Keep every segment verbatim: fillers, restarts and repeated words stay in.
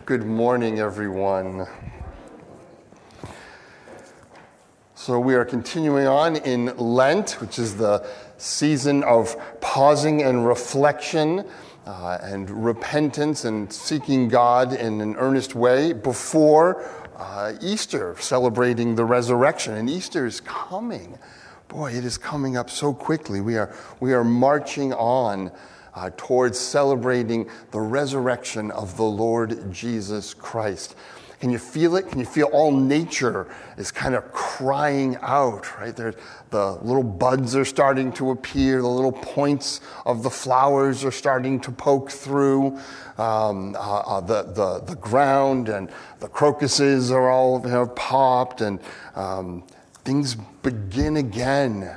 Good morning, everyone. So we are continuing on in Lent, which is the season of pausing and reflection uh, and repentance and seeking God in an earnest way before uh, Easter, celebrating the resurrection. And Easter is coming. Boy, it is coming up so quickly. We are, we are marching on Uh, towards celebrating the resurrection of the Lord Jesus Christ. Can you feel it? Can you feel all nature is kind of crying out, right? There, the little buds are starting to appear. The little points of the flowers are starting to poke through um, uh, uh, the, the, the ground, and the crocuses are all you know, popped, and um, things begin again.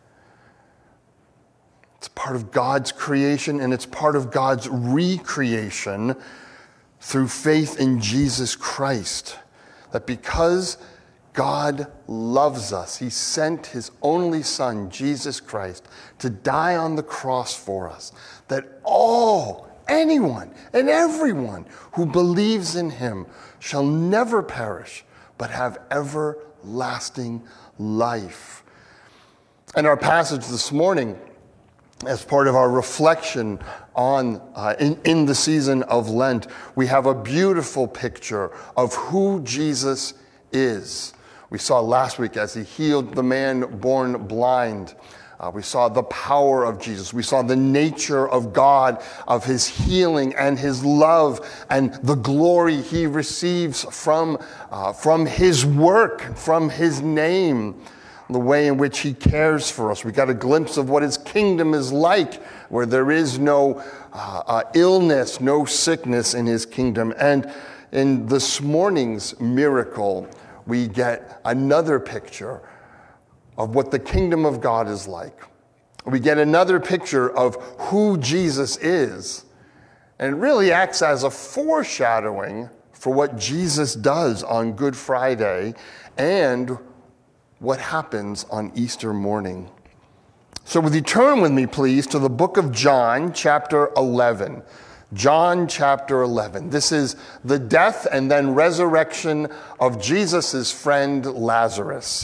It's part of God's creation, and it's part of God's recreation through faith in Jesus Christ. That because God loves us, He sent His only Son, Jesus Christ, to die on the cross for us. That all, anyone, and everyone who believes in Him shall never perish, but have everlasting life. And our passage this morning, as part of our reflection on uh, in, in the season of Lent, we have a beautiful picture of who Jesus is. We saw last week as He healed the man born blind. Uh, we saw the power of Jesus. We saw the nature of God, of His healing and His love and the glory He receives from, uh, from His work, from His name. The way in which He cares for us. We got a glimpse of what His kingdom is like, where there is no uh, uh, illness, no sickness in His kingdom. And in this morning's miracle, we get another picture of what the kingdom of God is like. We get another picture of who Jesus is. And it really acts as a foreshadowing for what Jesus does on Good Friday and what happens on Easter morning. So would you turn with me, please, to the book of John, chapter eleven. John, chapter eleven. This is the death and then resurrection of Jesus' friend Lazarus.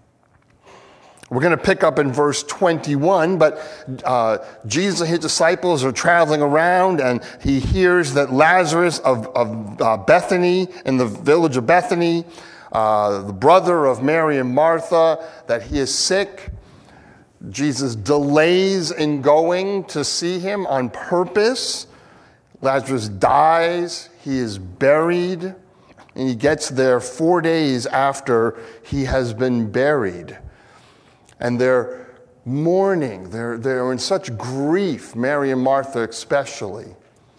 We're going to pick up in verse twenty-one, but uh, Jesus and His disciples are traveling around, and He hears that Lazarus of, of uh, Bethany, in the village of Bethany, Uh, the brother of Mary and Martha, that he is sick. Jesus delays in going to see him on purpose. Lazarus dies. He is buried. And he gets there four days after he has been buried. And they're mourning. They're, they're in such grief, Mary and Martha especially.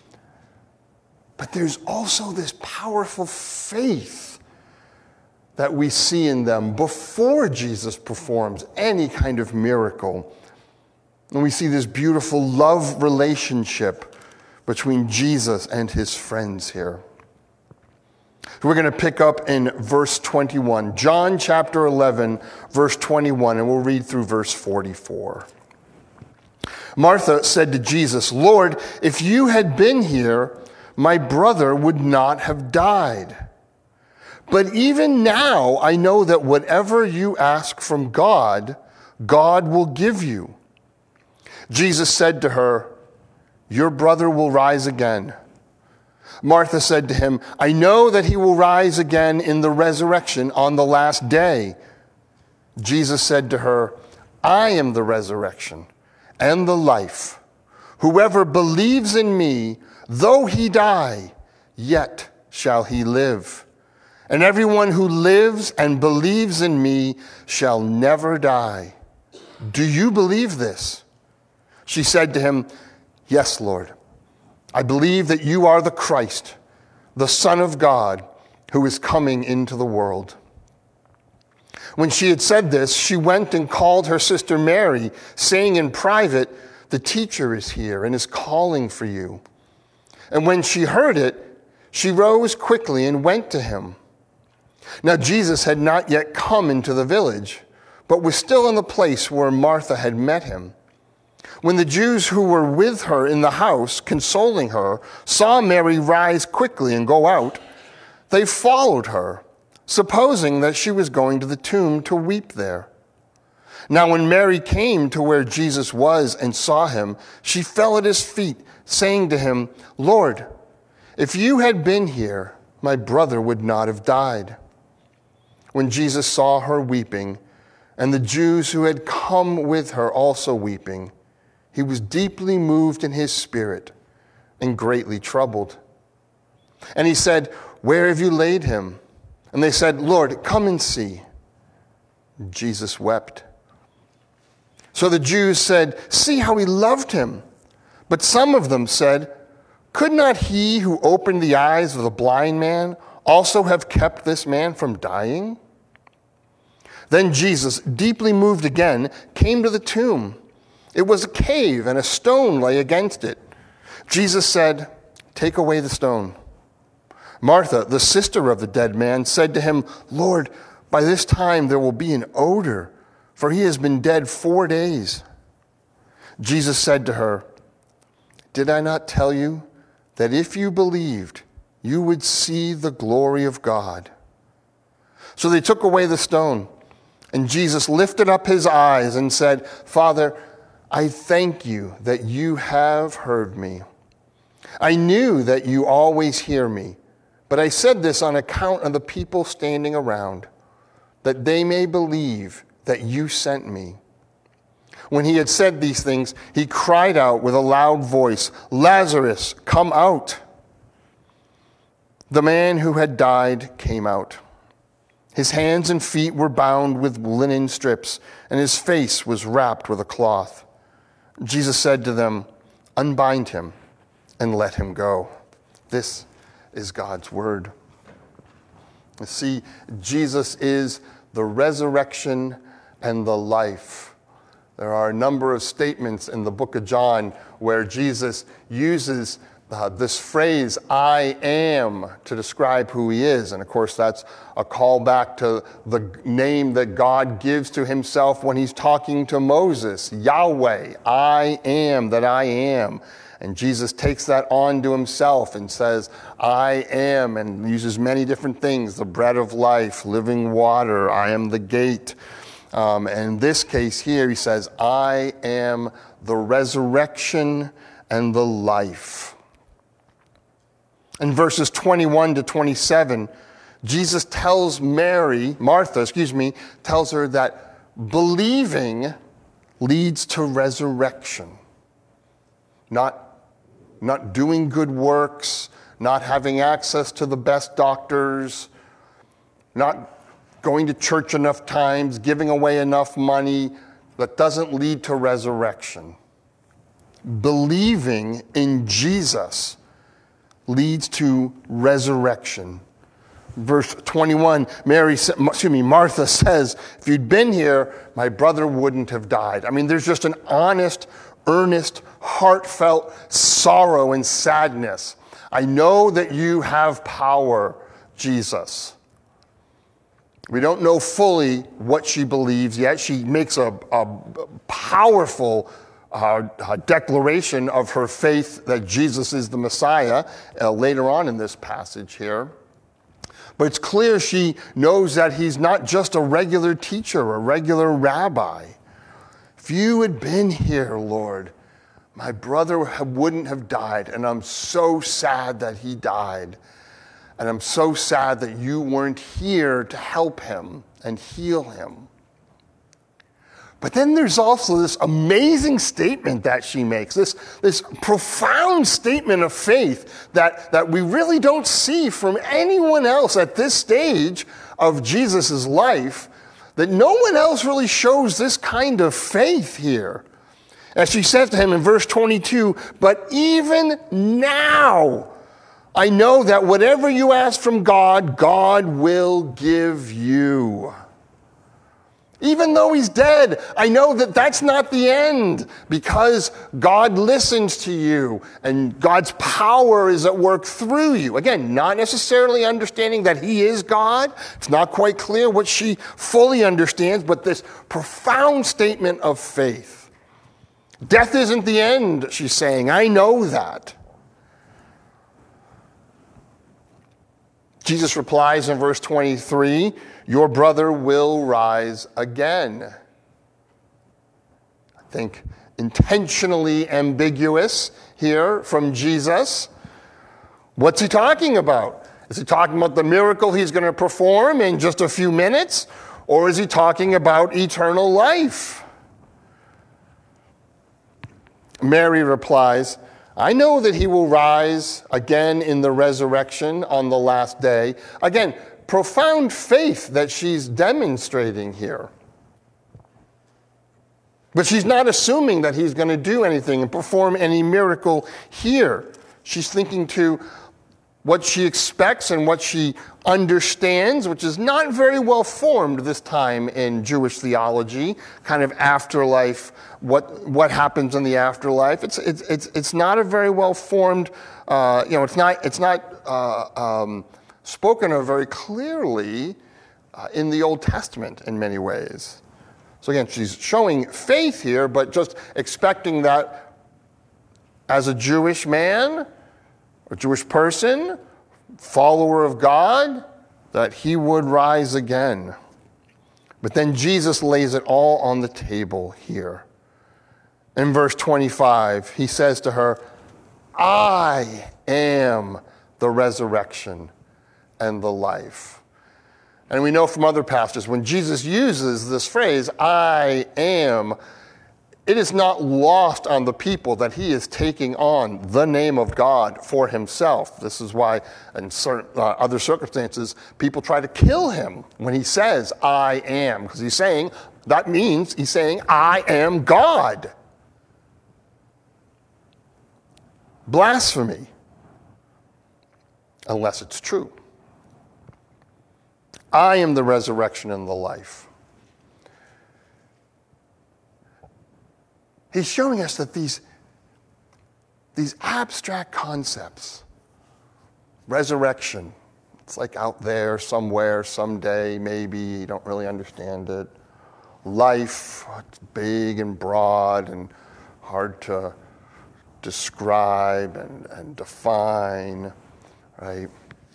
But there's also this powerful faith that we see in them before Jesus performs any kind of miracle. And we see this beautiful love relationship between Jesus and His friends here. We're going to pick up in verse twenty-one. John chapter eleven, verse twenty-one, and we'll read through verse forty-four. Martha said to Jesus, "Lord, if you had been here, my brother would not have died. But even now, I know that whatever you ask from God, God will give you." Jesus said to her, "Your brother will rise again." Martha said to Him, "I know that he will rise again in the resurrection on the last day." Jesus said to her, "I am the resurrection and the life. Whoever believes in me, though he die, yet shall he live. And everyone who lives and believes in me shall never die. Do you believe this?" She said to Him, "Yes, Lord. I believe that you are the Christ, the Son of God, who is coming into the world." When she had said this, she went and called her sister Mary, saying in private, "The teacher is here and is calling for you." And when she heard it, she rose quickly and went to him. Now Jesus had not yet come into the village, but was still in the place where Martha had met him. When the Jews who were with her in the house, consoling her, saw Mary rise quickly and go out, they followed her, supposing that she was going to the tomb to weep there. Now when Mary came to where Jesus was and saw him, she fell at his feet, saying to him, "Lord, if you had been here, my brother would not have died." When Jesus saw her weeping, and the Jews who had come with her also weeping, he was deeply moved in his spirit and greatly troubled. And he said, "Where have you laid him?" And they said, "Lord, come and see." Jesus wept. So the Jews said, "See how he loved him." But some of them said, "Could not he who opened the eyes of the blind man also have kept this man from dying?" Then Jesus, deeply moved again, came to the tomb. It was a cave, and a stone lay against it. Jesus said, "Take away the stone." Martha, the sister of the dead man, said to him, "Lord, by this time there will be an odor, for he has been dead four days." Jesus said to her, "Did I not tell you that if you believed, you would see the glory of God?" So they took away the stone, and Jesus lifted up his eyes and said, "Father, I thank you that you have heard me. I knew that you always hear me, but I said this on account of the people standing around, that they may believe that you sent me." When he had said these things, he cried out with a loud voice, "Lazarus, come out." The man who had died came out. His hands and feet were bound with linen strips, and his face was wrapped with a cloth. Jesus said to them, "Unbind him and let him go." This is God's word. You see, Jesus is the resurrection and the life. There are a number of statements in the book of John where Jesus uses uh, this phrase, "I am," to describe who he is. And of course, that's a callback to the name that God gives to himself when he's talking to Moses, Yahweh, "I am that I am." And Jesus takes that on to himself and says, "I am," and uses many different things, the bread of life, living water, "I am the gate." Um, and in this case here, he says, "I am the resurrection and the life." In verses twenty-one to twenty-seven, Jesus tells Mary, Martha, excuse me, tells her that believing leads to resurrection. Not, not doing good works, not having access to the best doctors, not going to church enough times, giving away enough money, that doesn't lead to resurrection. Believing in Jesus leads to resurrection. Verse twenty-one, Mary, excuse me, Martha says, "If you'd been here, my brother wouldn't have died." I mean, there's just an honest, earnest, heartfelt sorrow and sadness. "I know that you have power, Jesus." We don't know fully what she believes yet. She makes a, a powerful uh, a declaration of her faith that Jesus is the Messiah uh, later on in this passage here. But it's clear she knows that he's not just a regular teacher, a regular rabbi. "If you had been here, Lord, my brother wouldn't have died, and I'm so sad that he died. And I'm so sad that you weren't here to help him and heal him." But then there's also this amazing statement that she makes, this, this profound statement of faith that, that we really don't see from anyone else at this stage of Jesus' life, that no one else really shows this kind of faith here. As she says to him in verse twenty-two, "But even now, I know that whatever you ask from God, God will give you." Even though he's dead, I know that that's not the end, because God listens to you and God's power is at work through you. Again, not necessarily understanding that he is God. It's not quite clear what she fully understands, but this profound statement of faith. Death isn't the end, she's saying. I know that. Jesus replies in verse twenty-three, your brother will rise again. I think intentionally ambiguous here from Jesus. What's he talking about? Is he talking about the miracle he's going to perform in just a few minutes? Or is he talking about eternal life? Mary replies, I know that he will rise again in the resurrection on the last day. Again, profound faith that she's demonstrating here. But she's not assuming that he's going to do anything and perform any miracle here. She's thinking to what she expects and what she understands, which is not very well formed this time in Jewish theology, kind of afterlife, what what happens in the afterlife. It's it's it's it's not a very well formed, uh, you know, it's not it's not uh, um, spoken of very clearly uh, in the Old Testament in many ways. So again, she's showing faith here, but just expecting that as a Jewish man, a Jewish person, follower of God, that he would rise again. But then Jesus lays it all on the table here. In verse twenty-five, he says to her, I am the resurrection and the life. And we know from other passages, when Jesus uses this phrase, I am, it is not lost on the people that he is taking on the name of God for himself. This is why in certain uh, other circumstances, people try to kill him when he says, I am. Because he's saying, that means he's saying, I am God. Blasphemy. Unless it's true. I am the resurrection and the life. He's showing us that these, these abstract concepts, resurrection, it's like out there somewhere, someday, maybe, you don't really understand it. Life, it's big and broad and hard to describe and, and define, right?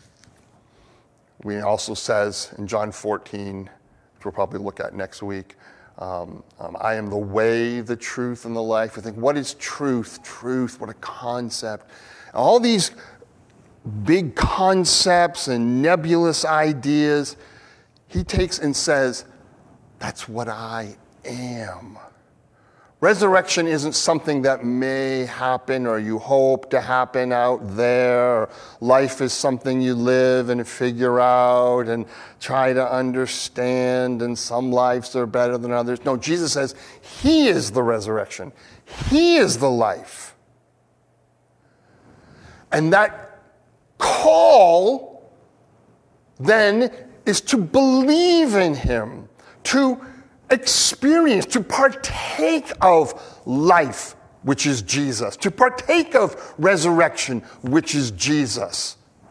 We also says in John fourteen, which we'll probably look at next week, Um, um, I am the way, the truth, and the life. We think, what is truth? Truth, what a concept. All these big concepts and nebulous ideas, he takes and says, that's what I am. Resurrection isn't something that may happen or you hope to happen out there. Life is something you live and figure out and try to understand, and some lives are better than others. No, Jesus says he is the resurrection. He is the life. And that call then is to believe in him, to experience, to partake of life, which is Jesus, to partake of resurrection, which is Jesus.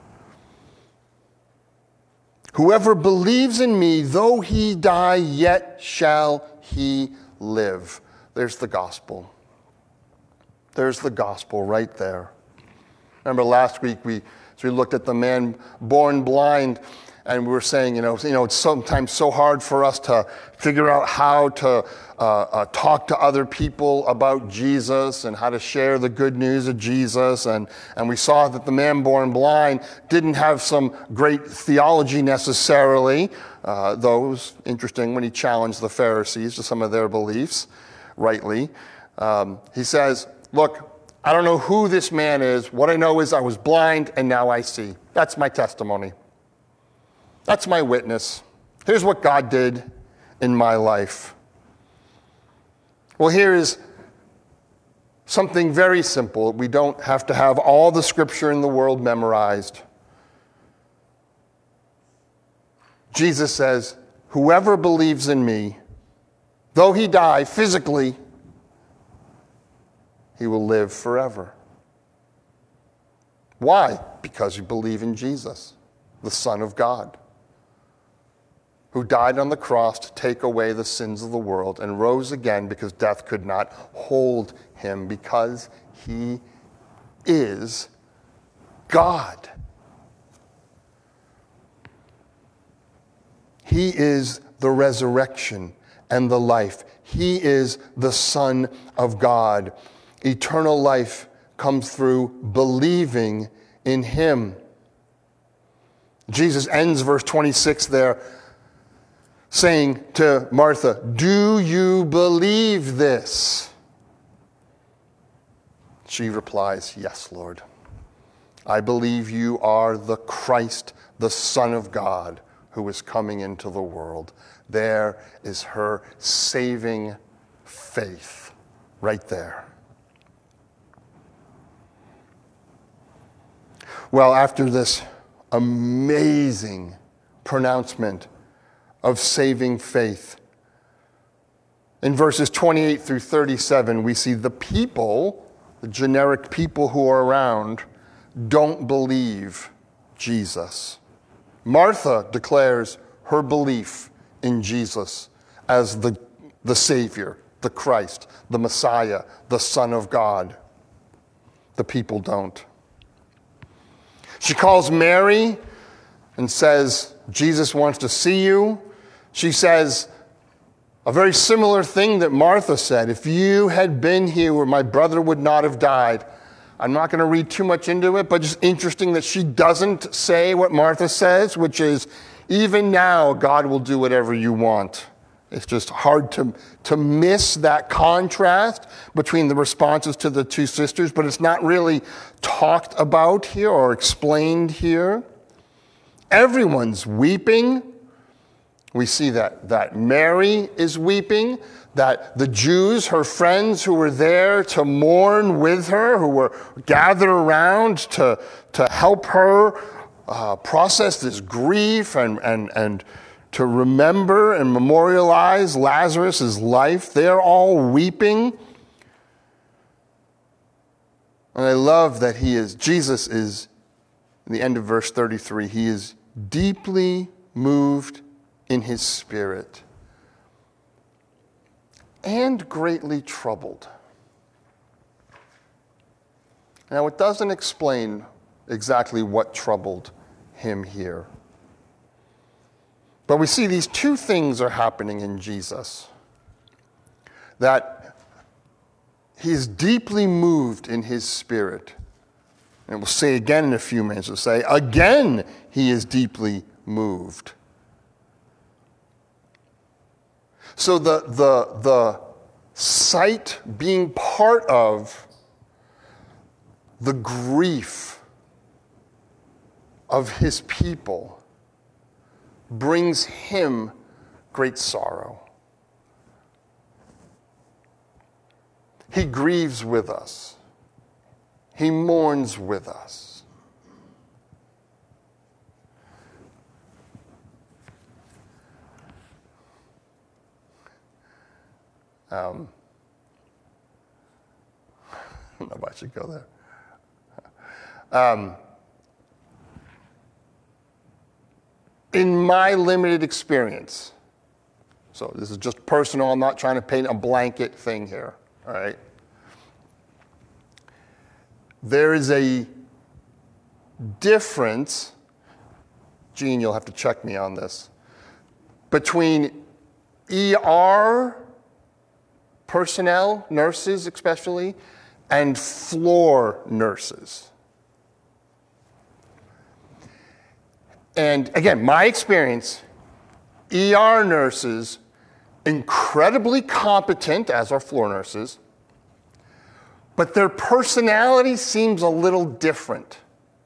Whoever believes in me, though he die, yet shall he live. There's the gospel. There's the gospel right there. Remember last week we, as we looked at the man born blind, and we were saying, you know, you know, it's sometimes so hard for us to figure out how to uh, uh, talk to other people about Jesus and how to share the good news of Jesus. And, and we saw that the man born blind didn't have some great theology necessarily, uh, though it was interesting when he challenged the Pharisees to some of their beliefs, rightly. Um, he says, look, I don't know who this man is. What I know is I was blind and now I see. That's my testimony. That's my witness. Here's what God did in my life. Well, here is something very simple. We don't have to have all the scripture in the world memorized. Jesus says, whoever believes in me, though he die physically, he will live forever. Why? Because you believe in Jesus, the Son of God. who died on the cross to take away the sins of the world and rose again because death could not hold him, because he is God. He is the resurrection and the life. He is the Son of God. Eternal life comes through believing in him. Jesus ends verse twenty-six there saying to Martha, "Do you believe this?" She replies, "Yes, Lord. I believe you are the Christ, the Son of God, who is coming into the world." There is her saving faith right there. Well, after this amazing pronouncement of saving faith, in verses twenty-eight through thirty-seven, we see the people, the generic people who are around, don't believe Jesus. Martha declares her belief in Jesus as the, the Savior, the Christ, the Messiah, the Son of God. The people don't. She calls Mary and says, "Jesus wants to see you." She says a very similar thing that Martha said. "If you had been here, my brother would not have died." I'm not going to read too much into it, but it's interesting that she doesn't say what Martha says, which is, even now, God will do whatever you want. It's just hard to, to miss that contrast between the responses to the two sisters, but it's not really talked about here or explained here. Everyone's weeping. We see that, that Mary is weeping, that the Jews, her friends who were there to mourn with her, who were gathered around to, to help her uh, process this grief and, and, and to remember and memorialize Lazarus' life, they're all weeping. And I love that he is, Jesus is, in the end of verse thirty-three, he is deeply moved in his spirit and greatly troubled. Now, it doesn't explain exactly what troubled him here. But we see these two things are happening in Jesus. That he is deeply moved in his spirit. And we'll say again in a few minutes, we'll say, again, he is deeply moved. So the, the, the sight being part of the grief of his people brings him great sorrow. He grieves with us. He mourns with us. Um, I don't know if I should go there. Um, in my limited experience, so this is just personal, I'm not trying to paint a blanket thing here, all right? There is a difference, Gene, you'll have to check me on this, between E R personnel, nurses especially, and floor nurses. And again, my experience, E R nurses, incredibly competent, as are floor nurses, but their personality seems a little different.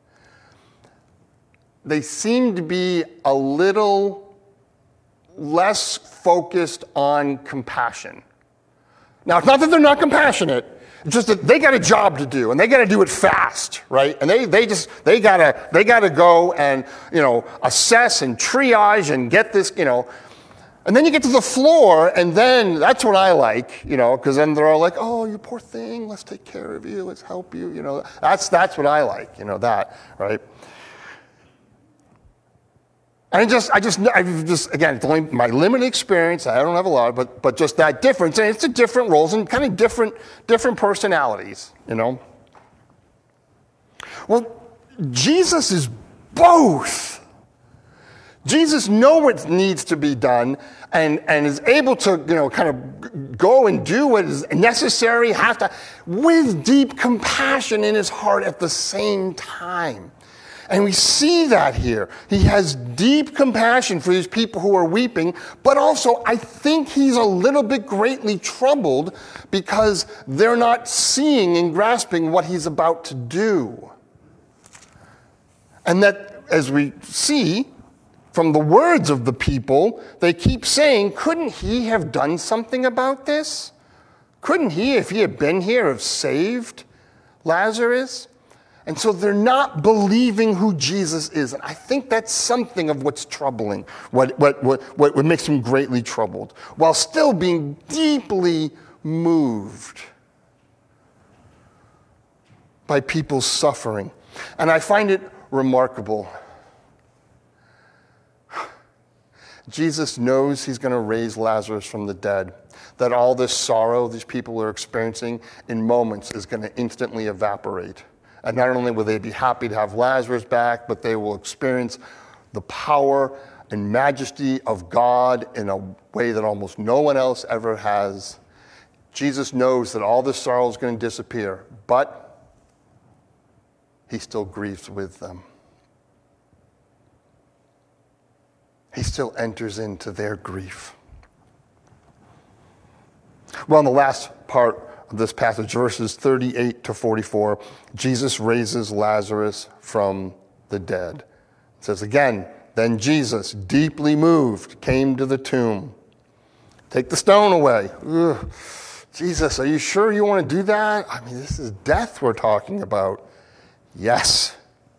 They seem to be a little less focused on compassion. Now, it's not that they're not compassionate, it's just that they got a job to do, and they got to do it fast, right? And they they just they gotta they gotta go and you know assess and triage and get this, you know. And then you get to the floor, and then that's what I like, you know, because then they're all like, "Oh, you poor thing, let's take care of you, let's help you," you know. That's that's what I like, you know, that, right? I just, I just, I just, again, it's only my limited experience. I don't have a lot, but, but just that difference, and it's a different roles and kind of different, different personalities, you know. Well, Jesus is both. Jesus knows what needs to be done, and, and is able to, you know, kind of go and do what is necessary, have to, with deep compassion in his heart at the same time. And we see that here. He has deep compassion for these people who are weeping, but also I think he's a little bit greatly troubled because they're not seeing and grasping what he's about to do. And that, as we see from the words of the people, they keep saying, couldn't he have done something about this? Couldn't he, if he had been here, have saved Lazarus? And so they're not believing who Jesus is. And I think that's something of what's troubling, what, what, what, what makes him greatly troubled, while still being deeply moved by people's suffering. And I find it remarkable. Jesus knows he's going to raise Lazarus from the dead, that all this sorrow these people are experiencing in moments is going to instantly evaporate. And not only will they be happy to have Lazarus back, but they will experience the power and majesty of God in a way that almost no one else ever has. Jesus knows that all this sorrow is going to disappear, but he still grieves with them. He still enters into their grief. Well, in the last part of this passage, verses thirty-eight to forty-four, Jesus raises Lazarus from the dead. It says again, then Jesus, deeply moved, came to the tomb. Take the stone away. Ugh. Jesus, are you sure you want to do that? I mean, this is death we're talking about. Yes.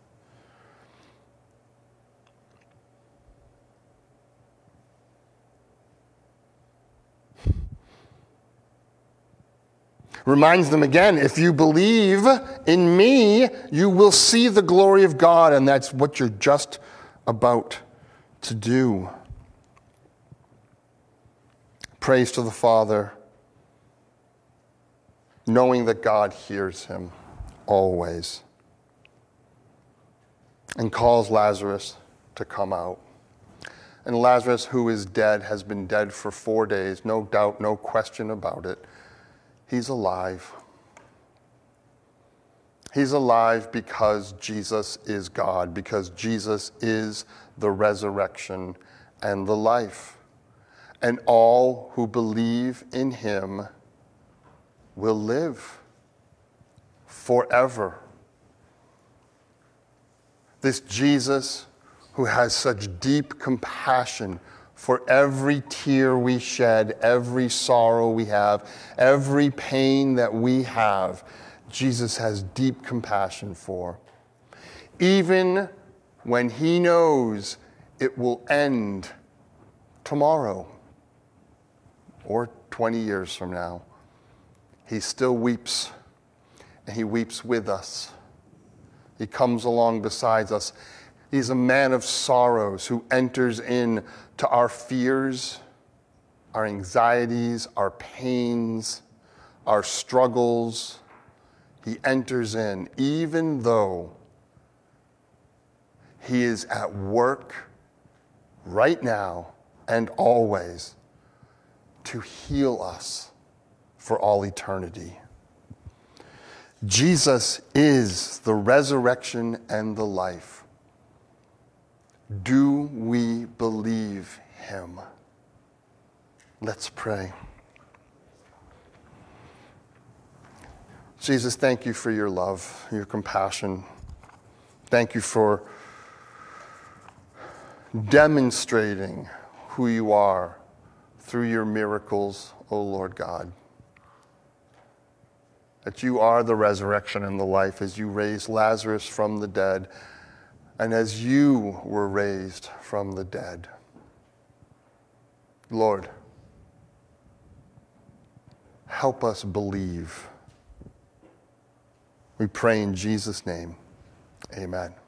Reminds them again, if you believe in me, you will see the glory of God, and that's what you're just about to do. Praise to the Father, knowing that God hears him always, and calls Lazarus to come out. And Lazarus, who is dead, has been dead for four days, no doubt, no question about it. He's alive. He's alive because Jesus is God, because Jesus is the resurrection and the life. And all who believe in him will live forever. This Jesus who has such deep compassion for every tear we shed, every sorrow we have, every pain that we have, Jesus has deep compassion for. Even when he knows it will end tomorrow or twenty years from now, he still weeps, and he weeps with us. He comes along beside us. He's a man of sorrows who enters in to our fears, our anxieties, our pains, our struggles. He enters in, even though he is at work right now and always to heal us for all eternity. Jesus is the resurrection and the life. Do we believe him? Let's pray. Jesus, thank you for your love, your compassion. Thank you for demonstrating who you are through your miracles, O Lord God. That you are the resurrection and the life as you raised Lazarus from the dead, and as you were raised from the dead. Lord, help us believe. We pray in Jesus' name. Amen.